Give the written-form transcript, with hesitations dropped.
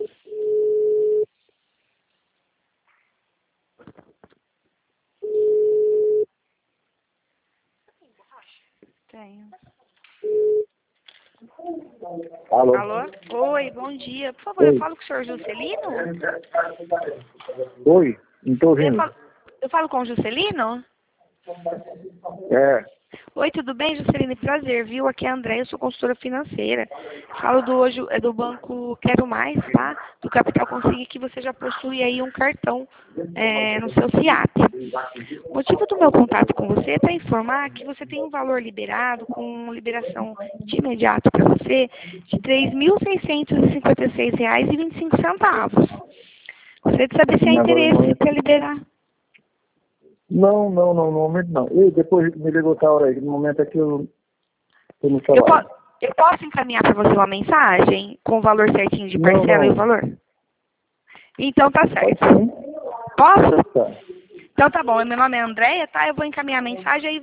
Tenho. Alô? Alô? Oi, bom dia. Por favor, eu falo com o senhor Juscelino? Oi, não estou ouvindo. Eu falo com o Juscelino? É, Oi, tudo bem, Juscelino? Prazer, viu? Aqui é a André, eu sou consultora financeira. Falo do banco Quero Mais, tá? Do Capital Consigne, que você já possui aí um cartão no seu CIAP. O motivo do meu contato com você é para informar que você tem um valor liberado, com liberação de imediato para você, de R$ 3.656,25. Gostaria de saber se há interesse para liberar. não, no momento não. E depois me ligou outra hora aí, no momento é que eu estou no trabalho. Eu posso encaminhar para você uma mensagem com o valor certinho de parcela e o valor? Então tá certo. Pode sim. Posso? Tá. Então tá bom, meu nome é Andréia, tá? Eu vou encaminhar a mensagem aí.